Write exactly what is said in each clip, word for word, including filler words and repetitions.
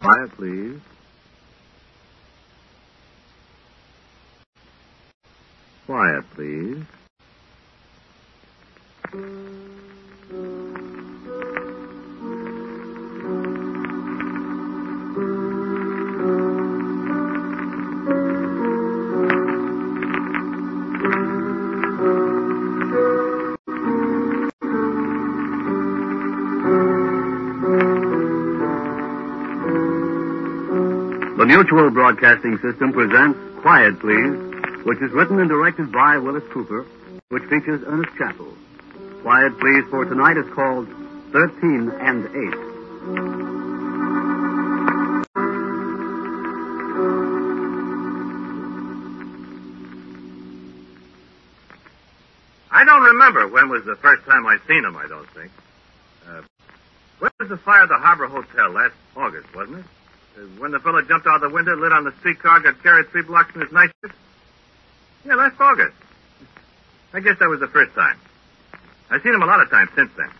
Quiet, please. Quiet, please. The Mutual Broadcasting System presents Quiet, Please, which is written and directed by Willis Cooper, which features Ernest Chappell. Quiet, Please, for tonight is called Thirteen and Eight. I don't remember when was the first time I seen him, I don't think. Uh, when was the fire at the Harbor Hotel? Last August, wasn't it? Uh, when the fellow jumped out the window, lit on the streetcar, got carried three blocks in his night shirt? Yeah, last August. I guess that was the first time. I've seen him a lot of times since then.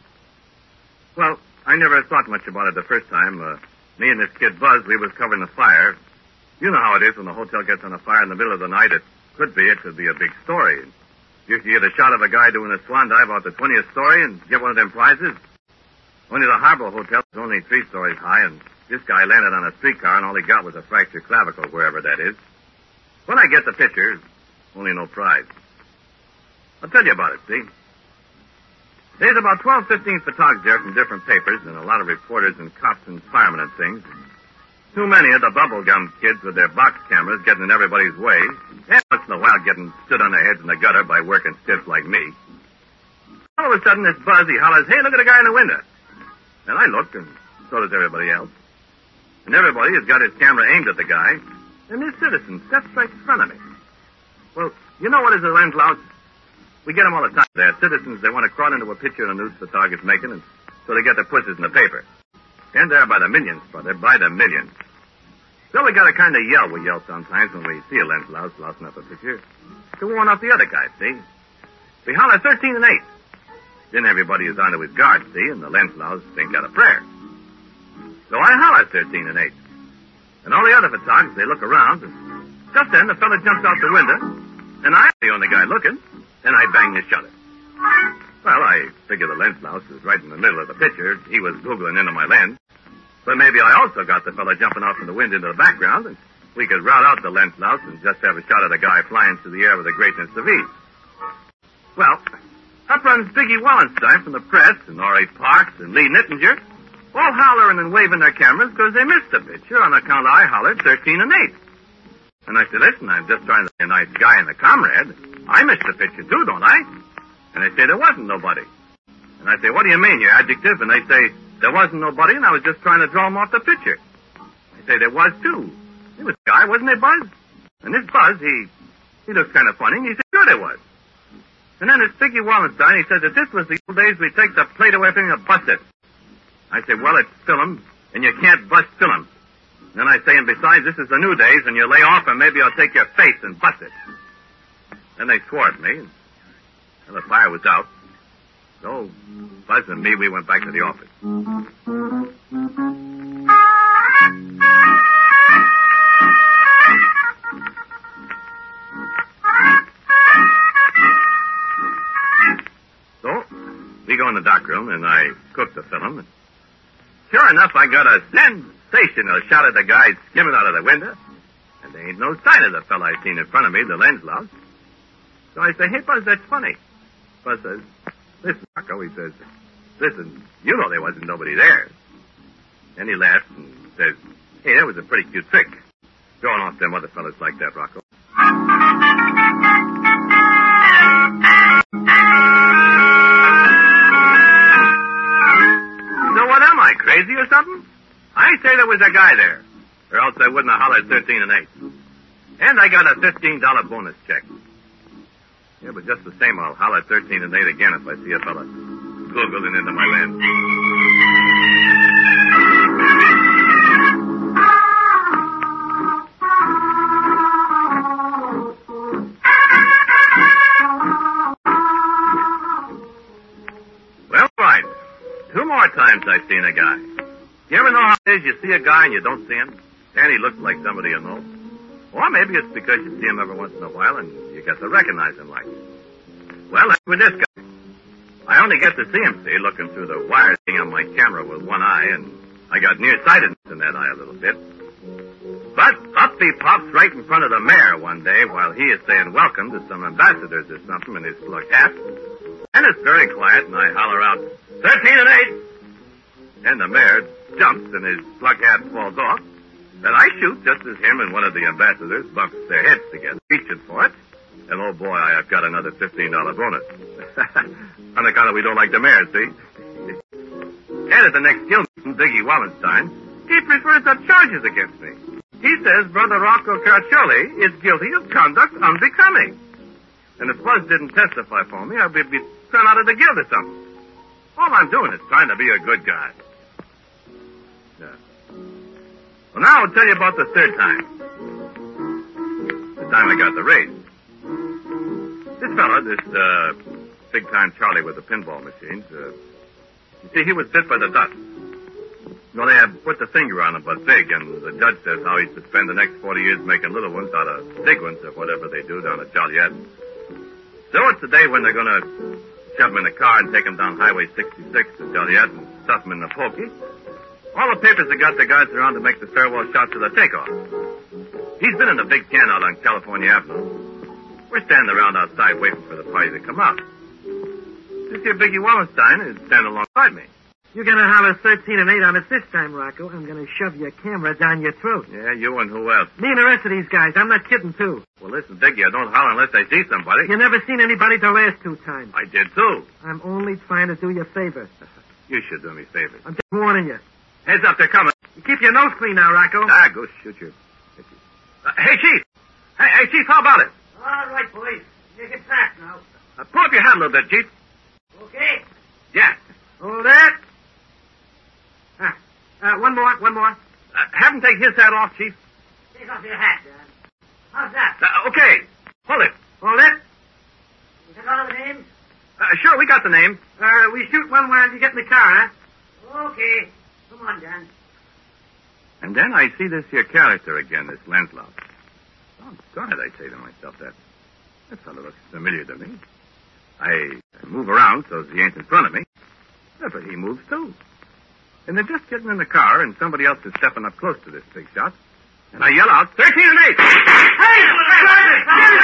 Well, I never thought much about it the first time. Uh, me and this kid Buzz, we was covering the fire. You know how it is when the hotel gets on a fire in the middle of the night. It could be, it could be a big story. You can get a shot of a guy doing a swan dive out the twentieth story and get one of them prizes. Only the Harbor Hotel is only three stories high, and this guy landed on a streetcar, and all he got was a fractured clavicle, wherever that is. When I get the picture, only no prize. I'll tell you about it, see? There's about twelve, fifteen photographers there from different papers, and a lot of reporters and cops and firemen and things. Too many of the bubblegum kids with their box cameras getting in everybody's way, and once in a while getting stood on their heads in the gutter by working stiffs like me. All of a sudden, this Buzz, he hollers, "Hey, look at the guy in the window." And I look, and so does everybody else. And everybody has got his camera aimed at the guy, and this citizen steps right in front of me. Well, you know what is a lens louse? We get them all the time. They're citizens, they want to crawl into a picture a news photographer's making, and so they get their pussies in the paper. And they're by the millions, brother, by the millions. So we got a kind of yell we yell sometimes when we see a lens louse lousing up a picture to warn off the other guy, see? We holler thirteen and eight. Then everybody is onto his guard, see, and the lens louse ain't got a prayer. So I holler thirteen and eight. And all the other photographers, they look around, and just then the fella jumps out the window, and I'm the only guy looking, and I bang the shutter. Well, I figure the lens louse is right in the middle of the picture. He was googling into my lens. But maybe I also got the fella jumping off from the window into the background, and we could rout out the lens louse and just have a shot of the guy flying through the air with a greatness of ease. Well, up runs Biggie Wallenstein from the press, and R A Parks and Lee Nittinger, all hollering and waving their cameras because they missed the picture on account I hollered thirteen and eight. And I said, listen, I'm just trying to be a nice guy and a comrade. I missed the picture too, don't I? And they say, there wasn't nobody. And I say, what do you mean, your adjective? And they say, there wasn't nobody, and I was just trying to draw him off the picture. I say, there was too. It was a guy, wasn't it, Buzz? And this Buzz, he he looks kind of funny, and he said, sure there was. And then this Biggie Wallenstein, he said that this was the old days we take the plate away from you and bust it. I say, well, it's film, and you can't bust film. And then I say, and besides, this is the new days, and you lay off, and maybe I'll take your face and bust it. Then they swore at me, and well, the fire was out. So, Buzz and me, we went back to the office. So, we go in the dark room, and I cook the film. And sure enough, I got a sensational shot of the guy skimming out of the window. And there ain't no sign of the fella I seen in front of me, the lens louse. So I say, hey, Buzz, that's funny. Buzz says, listen, Rocco, he says, listen, you know there wasn't nobody there. Then he laughs and says, hey, that was a pretty cute trick. Drawing off them other fellas like that, Rocco. So what am I, crazy or something? I say there was a guy there, or else I wouldn't have hollered thirteen and eight. And I got a fifteen dollar bonus check. Yeah, but just the same, I'll holler thirteen and eight again if I see a fella googling into my lens. Well, right. Two more times I've seen a guy. You ever know how it is you see a guy and you don't see him? And he looks like somebody you know. Or maybe it's because you see him every once in a while and you get to recognize him like. Well, that's with this guy. I only get to see him, see, looking through the wire thing on my camera with one eye, and I got nearsightedness in that eye a little bit. But up he pops right in front of the mayor one day while he is saying welcome to some ambassadors or something in his slug hat. And it's very quiet, and I holler out, thirteen and eight. And the mayor jumps, and his slug hat falls off. And I shoot just as him and one of the ambassadors bumps their heads together, reaching for it. And oh boy, I've got another fifteen dollar bonus. On account of we don't like the mayor, see? And at the next guild meeting, Biggie Wallenstein, he prefers up charges against me. He says Brother Rocco Carcioli is guilty of conduct unbecoming. And if Buzz didn't testify for me, I'd be, be thrown out of the guild or something. All I'm doing is trying to be a good guy. Yeah. Well, now I'll tell you about the third time. The time I got the raise. This fella, this, uh, big-time Charlie with the pinball machines, uh, you see, he was bit by the dust. No, they had put the finger on him, but big, and the judge says how he's to spend the next forty years making little ones out of big ones or whatever they do down at Joliet. So it's the day when they're going to shove him in the car and take him down Highway sixty-six to Joliet and stuff him in the pokey. All the papers have got the guys around to make the farewell shots of the takeoff. He's been in the big can out on California Avenue. We're standing around outside waiting for the party to come out. This here Biggie Wallenstein is standing alongside me. You're going to holler thirteen and eight on us this time, Rocco. I'm going to shove your camera down your throat. Yeah, you and who else? Me and the rest of these guys. I'm not kidding, too. Well, listen, Biggie, I don't holler unless I see somebody. You never seen anybody the last two times. I did, too. I'm only trying to do you a favor. You should do me favors. I'm just warning you. Heads up, they're coming. You keep your nose clean now, Rocco. Ah, go shoot your... Uh, hey, Chief. Hey, hey, Chief, how about it? All right, boys. Make it fast now. Uh, pull up your hat a little bit, Chief. Okay. Yeah. Hold it. Ah, uh, one more, one more. Uh, have him take his hat off, Chief. Take off your hat, Dan. How's that? Uh, okay. Hold it. Hold it. You got all the names? Uh, sure, we got the name. Uh, we shoot one while you get in the car, huh? Okay. Come on, Dan. And then I see this here character again, this Lancelot. Oh, God, I say to myself, that, that fellow looks familiar to me. I move around so he ain't in front of me. Yeah, but he moves, too. And they're just getting in the car, and somebody else is stepping up close to this big shot. And I yell out, thirteen and eight! Hey!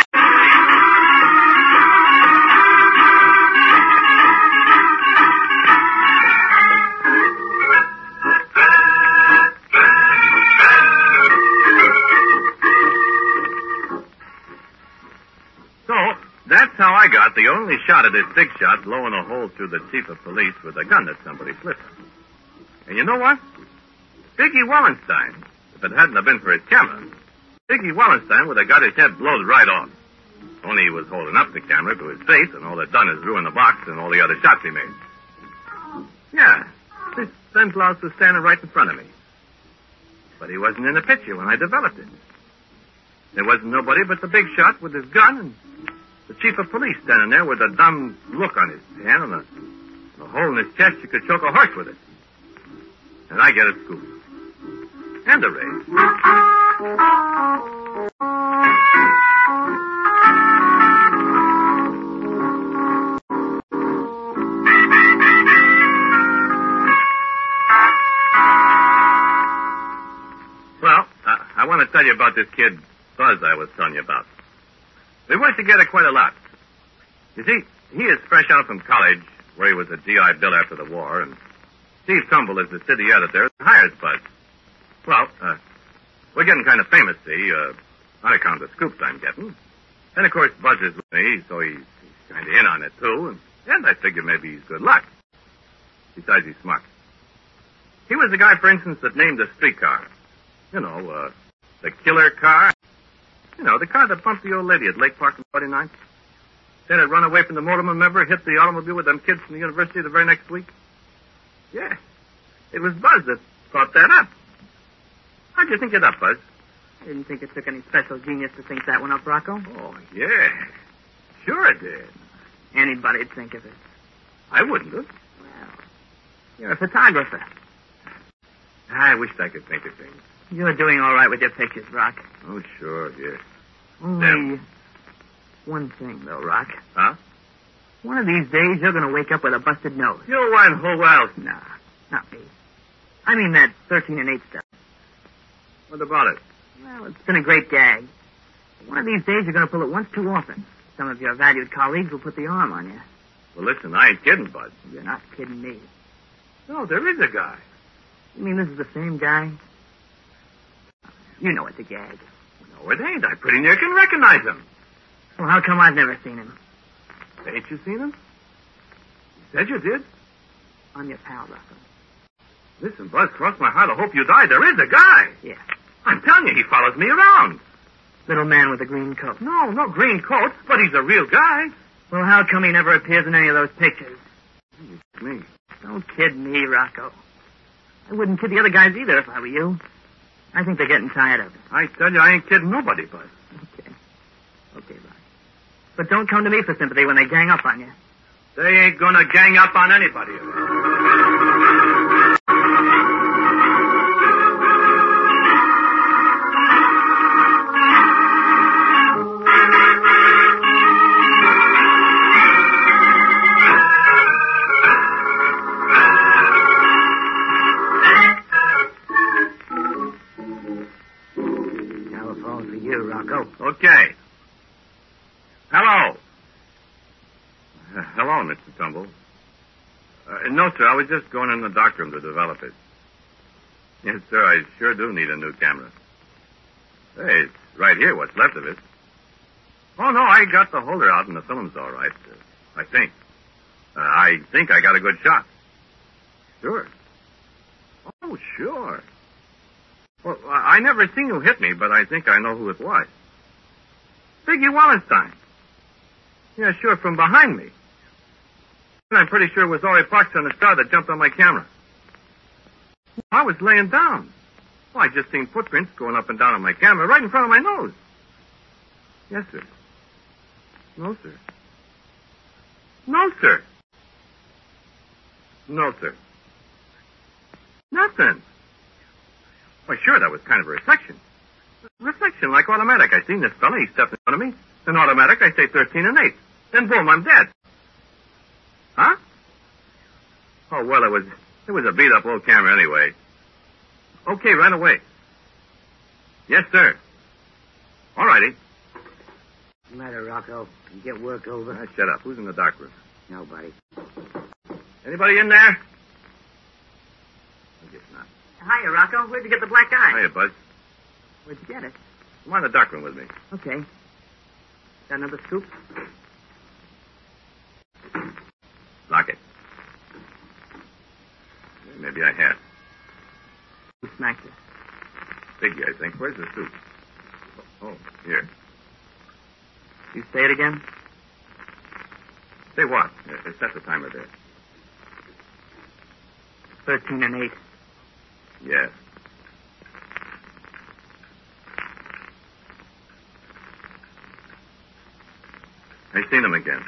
So, that's how I got the only shot of this big shot blowing a hole through the chief of police with a gun that somebody slipped him. And you know what? Biggie Wallenstein, if it hadn't have been for his camera, Biggie Wallenstein would have got his head blowed right off. Only he was holding up the camera to his face, and all it done is ruin the box and all the other shots he made. Yeah, this Lancelot was standing right in front of me. But he wasn't in the picture when I developed it. There wasn't nobody but the big shot with his gun and the chief of police standing there with a dumb look on his hand and a, a hole in his chest you could choke a horse with it. And I get a scoop. And a raise. Well, uh, I want to tell you about this kid, Buzz, I was telling you about. We worked together quite a lot. You see, he is fresh out from college, where he was a G I Bill after the war, and Steve Trumbull is the city editor and hires Buzz. Well, uh, we're getting kind of famous, see, uh, on account of the scoops I'm getting. And, of course, Buzz is with me, so he's, he's kind of in on it, too, and, and I figure maybe he's good luck. Besides, he's smart. He was the guy, for instance, that named the streetcar. You know, uh, the killer car. You know, the car that bumped the old lady at Lake Park in forty-nine. Then it run away from the motorman, remember? Hit the automobile with them kids from the university the very next week. Yeah. It was Buzz that thought that up. How'd you think it up, Buzz? I didn't think it took any special genius to think that one up, Rocco. Oh, yeah. Sure it did. Anybody'd think of it. I wouldn't have. Well, you're a photographer. I wished I could think of things. You're doing all right with your pictures, Rock. Oh, sure, here. Only Them. one thing, though, Rock. Huh? One of these days, you're going to wake up with a busted nose. You and who else? Nah, not me. I mean that thirteen and eight stuff. What about it? Well, it's been a great gag. One of these days, you're going to pull it once too often. Some of your valued colleagues will put the arm on you. Well, listen, I ain't kidding, Bud. You're not kidding me. No, there is a guy. You mean this is the same guy? You know it's a gag. No, it ain't. I pretty near can recognize him. Well, how come I've never seen him? Ain't you seen him? You said you did. I'm your pal, Rocco. Listen, Buzz, cross my heart, I hope you die. There is a guy. Yeah. I'm telling you, he follows me around. Little man with a green coat. No, no green coat, but he's a real guy. Well, how come he never appears in any of those pictures? Me. Don't kid me, Rocco. I wouldn't kid the other guys either if I were you. I think they're getting tired of it. I tell you, I ain't kidding nobody, Buzz. Okay. Okay, Rock. But don't come to me for sympathy when they gang up on you. They ain't gonna gang up on anybody. Telephone for you, Rocco. Okay. Hello. Uh, hello, Mister Tumble. Uh, no, sir, I was just going in the dock room to develop it. Yes, sir, I sure do need a new camera. Hey, it's right here, what's left of it. Oh, no, I got the holder out and the film's all right. Uh, I think. Uh, I think I got a good shot. Sure. Oh, sure. Well, I I never seen you hit me, but I think I know who it was. Biggie Wallenstein. Yeah, sure, from behind me. And I'm pretty sure it was Ori Parks on the star that jumped on my camera. I was laying down. Well, I just seen footprints going up and down on my camera right in front of my nose. Yes, sir. No, sir. No, sir. No, sir. Nothing. Why, sure, that was kind of a reflection. Reflection, like automatic. I seen this fella, he stepped in front of me. Then automatic, I say thirteen and eight. Then boom, I'm dead. Huh? Oh, well, it was, it was a beat-up old camera anyway. Okay, right away. Yes, sir. All righty. What's the matter, Rocco? Can you get work over? Ah, shut up. Who's in the dock room? Nobody. Anybody in there? I guess not. Hiya, Rocco. Where'd you get the black eye? Hiya, Buzz. Where'd you get it? Come on in the dock room with me. Okay. Got another scoop? Lock it. Maybe I had. Who smacked it? Biggie, I think. Where's the soup? Oh, oh, here. You say it again? Say what? Uh, set the timer there. Thirteen and eight. Yes. I seen him again.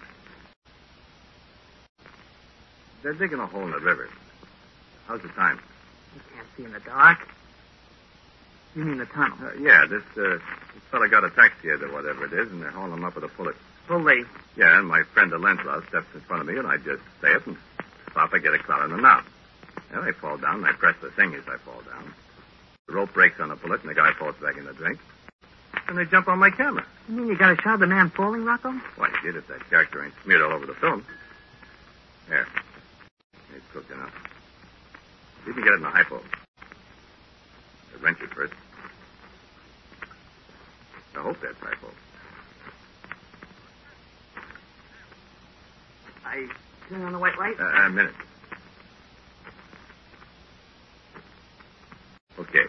They're digging a hole in the river. How's the time? You can't see in the dark. You mean the tunnel? Uh, yeah, this, uh, this fella got a taxi or whatever it is, and they're hauling him up with a bullet. Fully. Yeah, and my friend the Lentlaw steps in front of me, and I just say it, and pop, I get a clout in the knob. Yeah, I fall down, and I press the thing as I fall down. The rope breaks on the bullet, and the guy falls back in the drink. And they jump on my camera. You mean you got a shot of the man falling, Rocco? Why, he did if that character ain't smeared all over the film. There. It's cooked enough. You can get it in the hypo. Wrench it first. I hope that's hypo. I turn on the white light? Uh, a minute. Okay.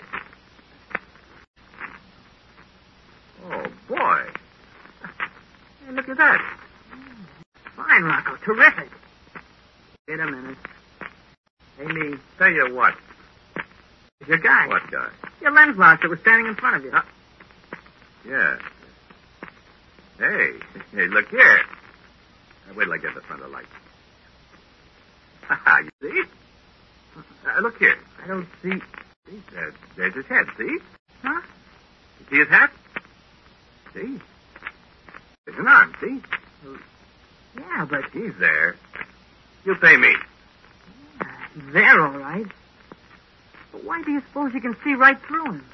Oh, boy. Hey, look at that. Fine, Rocco. Terrific. Wait a minute. Hey, me. Tell you what. It's your guy. What guy? Your lens lock that was standing in front of you. Huh? Yeah. Hey. Hey, look here. Now, wait till I get the front of the light. Ha, you see? Uh, look here. I don't see... See, there, there's his head, see? Huh? You see his hat? See? There's an arm, see? Uh, yeah, but... He's there. You pay me. Uh, he's there, all right. But why do you suppose you can see right through him?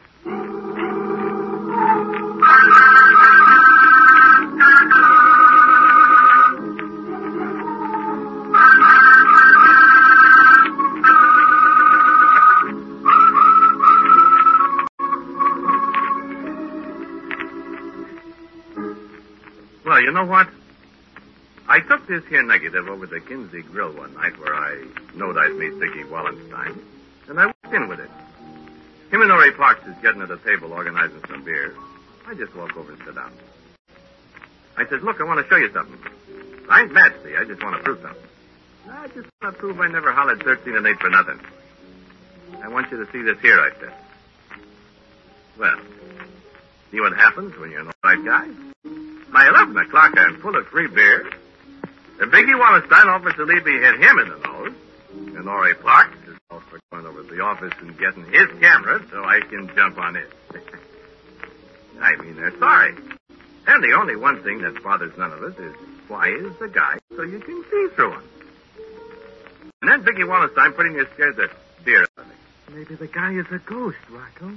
Well, you know what? I took this here negative over to Kinsey Grill one night where I knowed I'd meet Dickie Wallenstein, and I walked in with it. Him and Norrie Parks is getting at a table organizing some beer. I just walk over and sit down. I said, look, I want to show you something. I ain't mad, see. I just want to prove something. I just want to prove I never hollered thirteen and eight for nothing. I want you to see this here, I said. Well, see what happens when you're the right guy? By eleven o'clock, I'm full of free beer. And Biggie Wallenstein offers to leave me hit him in the nose. And Norrie Parks is all for going over to the office and getting his camera so I can jump on it. I mean, they're sorry. And the only one thing that bothers none of us is why is the guy so you can see through him. And then Biggie Wallenstein pretty near scared the beer out of me. Maybe the guy is a ghost, Rocco.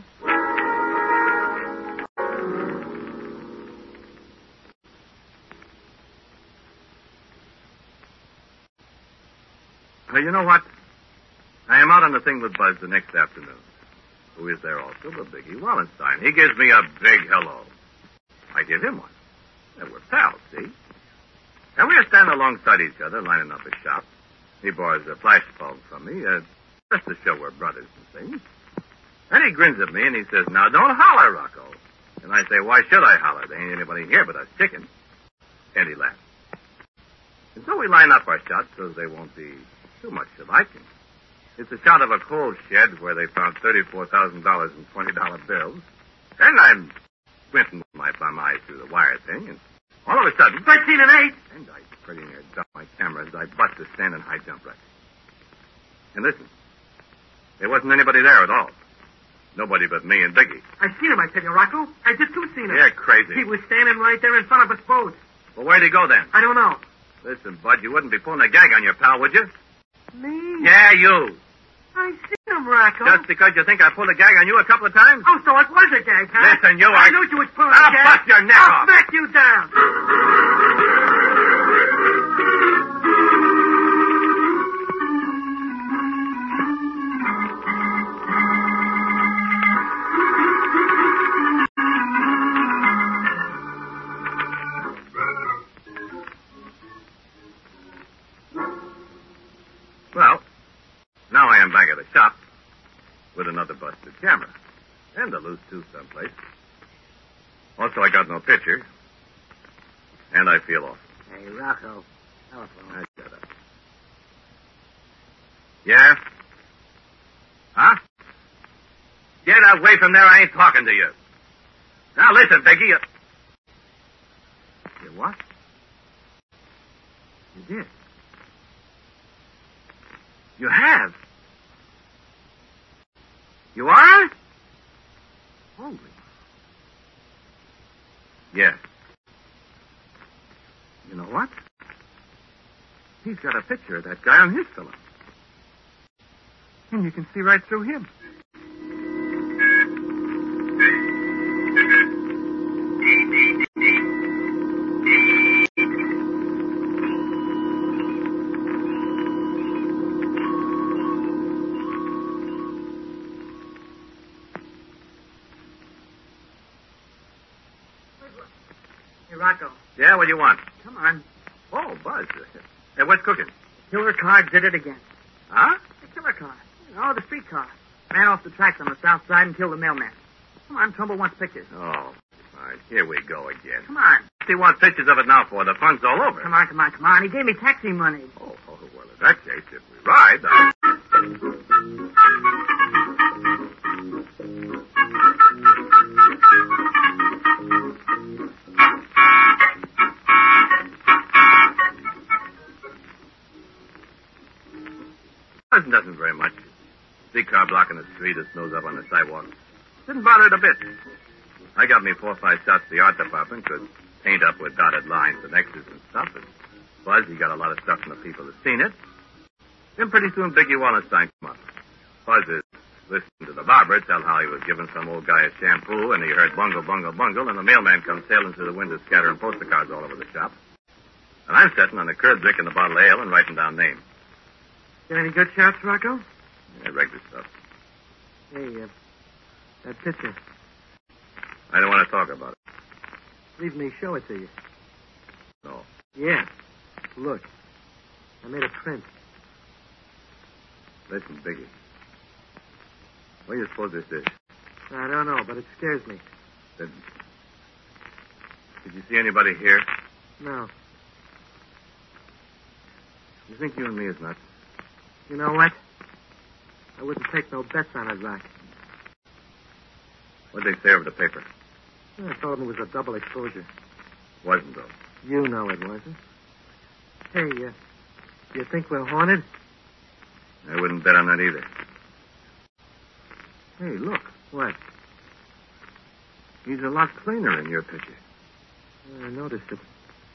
Well, you know what? I am out on the thing with Buzz the next afternoon. Who is there also but Biggie Wallenstein. He gives me a big hello. I give him one. And we're pals, see? And we are standing alongside each other, lining up a shop. He borrows a flash bulb from me, uh, just to show we're brothers and things. And he grins at me and he says, now don't holler, Rocco. And I say, why should I holler? There ain't anybody here but us chickens. And he laughs. And so we line up our shots so they won't be too much to liking. It's a shot of a coal shed where they found thirty-four thousand dollars in twenty dollar bills. And I'm squinting with my bum eyes through the wire thing, and all of a sudden... Thirteen and eight! And I pretty near drop my camera as I bust a stand and high jump right. And listen, there wasn't anybody there at all. Nobody but me and Biggie. I seen him, I tell you, Rocco. I just too seen him. You're crazy. He was standing right there in front of us both. Well, where'd he go then? I don't know. Listen, Bud, you wouldn't be pulling a gag on your pal, would you? Me? Yeah, you. I seen him, Rocco. Just because you think I pulled a gag on you a couple of times? Oh, so it was a gag, huh? Listen, you I are... knew you was pulling I'll a gag. bust your neck I'll off. smack you down. Well, now I am back at the shop with another busted camera. And a loose tooth someplace. Also, I got no picture. And I feel awful. Hey, Rocco. Telephone. I shut up. Yeah? Huh? Get away from there. I ain't talking to you. Now listen, Biggie. You... You what? You did. You have? You are? Holy. Yes. You know what? He's got a picture of that guy on his film. And you can see right through him. Hey, Rocco. Yeah, what do you want? Come on. Oh, Buzz. Hey, what's cooking? Killer car did it again. Huh? The killer car. Oh, the street car. Ran off the tracks on the south side and killed the mailman. Come on, Trumbull wants pictures. Oh, all right. Here we go again. Come on. What's he want pictures of it now for? The fun's all over. Come on, come on, come on. He gave me taxi money. Oh, oh well, in that case, if we ride... I... Buzz doesn't very much car blocking the street. His nose up on the sidewalk. Didn't bother it a bit. I got me four or five shots to the art department. Could paint up with dotted lines and X's and stuff. And Buzz, he got a lot of stuff from the people that seen it. Then pretty soon Biggie Wallenstein come up. Buzz is listening to the barber tell how he was giving some old guy a shampoo, and he heard bungle, bungle, bungle, and the mailman comes sailing through the window scattering poster cards all over the shop. And I'm sitting on the curb drinking a bottle of ale and writing down names. Got any good shots, Rocco? Yeah, regular stuff. Hey, uh, that picture. I don't want to talk about it. Leave me show it to you. No. Yeah. Look. I made a print. Listen, Biggie. What do you suppose this is? I don't know, but it scares me. Did, did you see anybody here? No. You think you and me is nuts? You know what? I wouldn't take no bets on it, Rock. What'd they say over the paper? I told him it was a double exposure. Wasn't, though. You know it wasn't. Hey, uh, you think we're haunted? I wouldn't bet on that either. Hey, look. What? He's a lot plainer in your picture. I noticed it.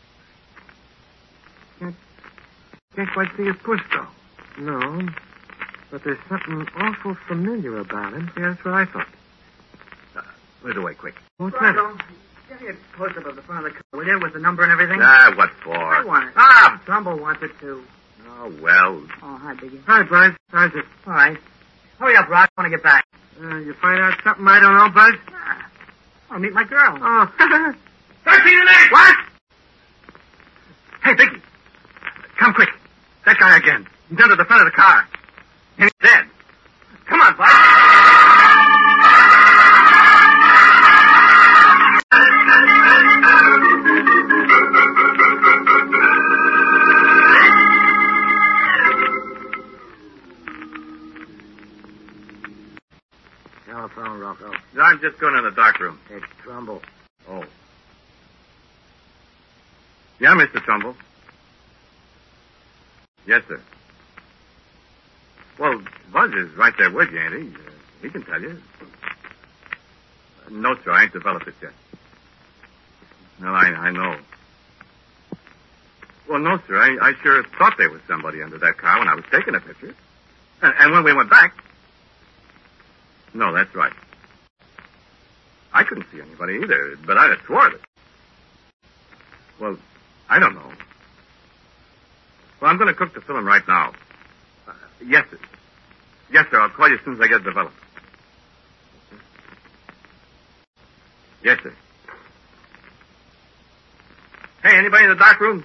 Can't, can't quite see his push, though. No, but there's something awful familiar about him. Yeah, that's what I thought. Uh, put it away, quick. What's Rocco, that? give me a close-up of the front of the car, will you, with the number and everything? Ah, what for? I want it. Ah! Trumbull wants it, too. Oh, well. Oh, hi, Biggie. Hi, Buzz. How's it? All right. Hurry up, Rock. I want to get back. Uh, you find out something I don't know, Buzz? Ah, I want to meet my girl. Oh. thirteen and eight! What? Hey, Biggie. Come quick. That guy again. He's under the front of the car. And he's dead. Come on, Buzz. Telephone, Rocco. I'm just going in the dark room. It's Trumbull. Oh. Yeah, Mister Trumbull. Yes, sir. Well, Buzz is right there with you, ain't he? Uh, he can tell you. Uh, no, sir, I ain't developed it yet. No, I, I know. Well, no, sir, I, I sure thought there was somebody under that car when I was taking a picture. And, and when we went back... No, that's right. I couldn't see anybody either, but I'd have swore it. Well, I don't know. Well, I'm going to cook the film right now. Uh, yes, sir. Yes, sir. I'll call you as soon as I get it developed. Yes, sir. Hey, anybody in the dark room?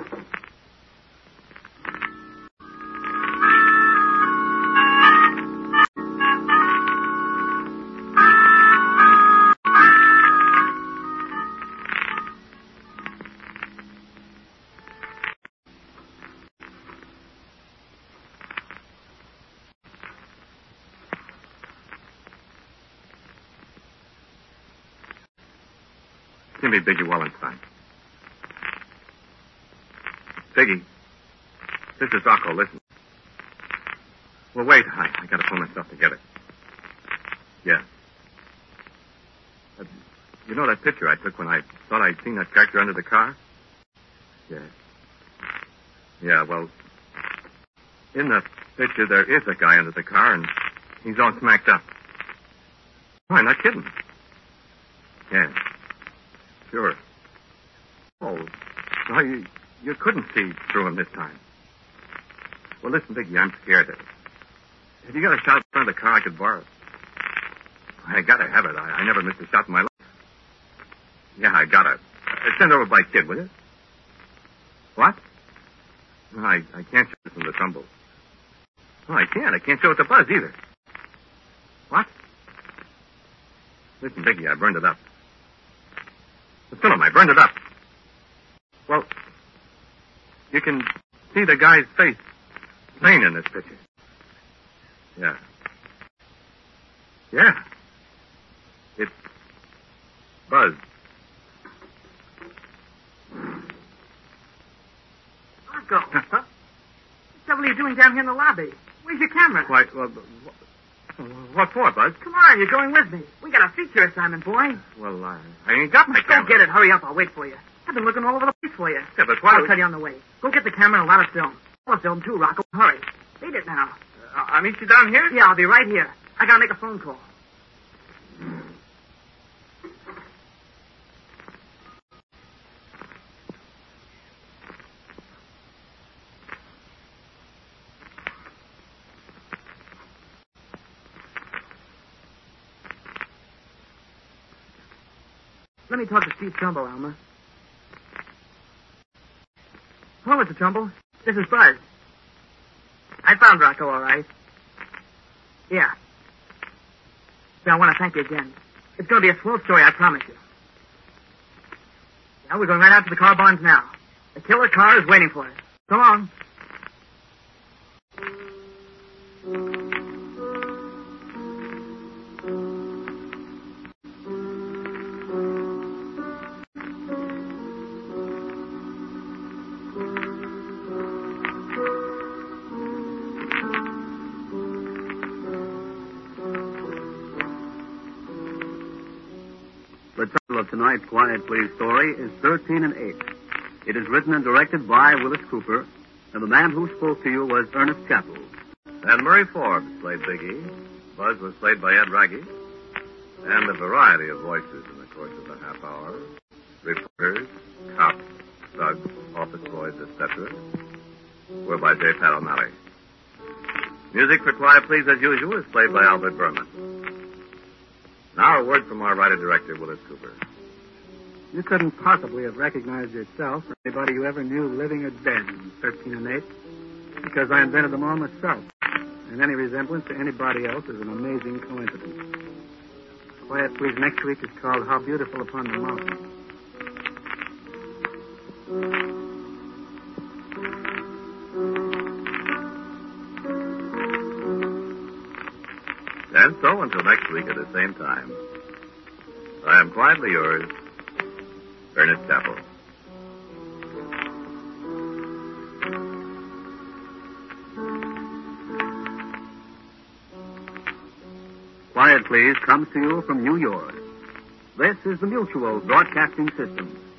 Give me Biggie Wallenstein. Biggie, this is Rocco. Listen. Well, wait. I, I got to pull myself together. Yeah. Uh, you know that picture I took when I thought I'd seen that character under the car? Yeah. Yeah, well, in the picture there is a guy under the car, and he's all smacked up. Oh, I'm not kidding. Yeah. Sure. Oh, so you, you couldn't see through him this time. Well, listen, Biggie, I'm scared. Have you got a shot in front of the car I could borrow? I gotta have it. I, I never missed a shot in my life. Yeah, I gotta. Uh, send over by Kid, will you? What? No, I, I can't show it from the Trumbull. No, I can't. I can't show it to Buzz either. What? Listen, Biggie, I burned it up. The film, I burned it up. Well, you can see the guy's face plain in this picture. Yeah. Yeah. It's Buzz. Rocco. What the devil are you doing down here in the lobby? Where's your camera? Why, well, What for, Buzz? Come on, you're going with me. We got a feature assignment, boy. Well, I, I ain't got my Go camera. get it. Hurry up. I'll wait for you. I've been looking all over the place for you. Yeah, but why I'll would- tell you on the way. Go get the camera and a lot of film. All the film, too, Rocco. Hurry. Beat it now. Uh, I'll meet you down here? Yeah, I'll be right here. I gotta make a phone call. Let me talk to Steve Trumbull, Alma. Hello, Mister Trumbull. This is Buzz. I found Rocco, all right. Yeah. Yeah, I want to thank you again. It's going to be a slow story, I promise you. Yeah, we're going right out to the car barns now. The killer car is waiting for us. So long. The title of tonight's Quiet Please story is thirteen and eight. It is written and directed by Willis Cooper, and the man who spoke to you was Ernest Chappell. And Murray Forbes played Big E. Buzz was played by Ed Raggy. And a variety of voices in the course of the half hour. Reporters, cops, thugs, office boys, et cetera were by J. Pat O'Malley. Music for Quiet Please, as usual, is played by Albert Berman. Now a word from our writer-director, Willis Cooper. You couldn't possibly have recognized yourself or anybody you ever knew living or dead in thirteen and eight, because I invented them all myself. And any resemblance to anybody else is an amazing coincidence. Quiet Please next week is called How Beautiful Upon the Mountain. And so, until next week at the same time, I am quietly yours, Ernest Chappell. Quiet Please comes to you from New York. This is the Mutual Broadcasting System.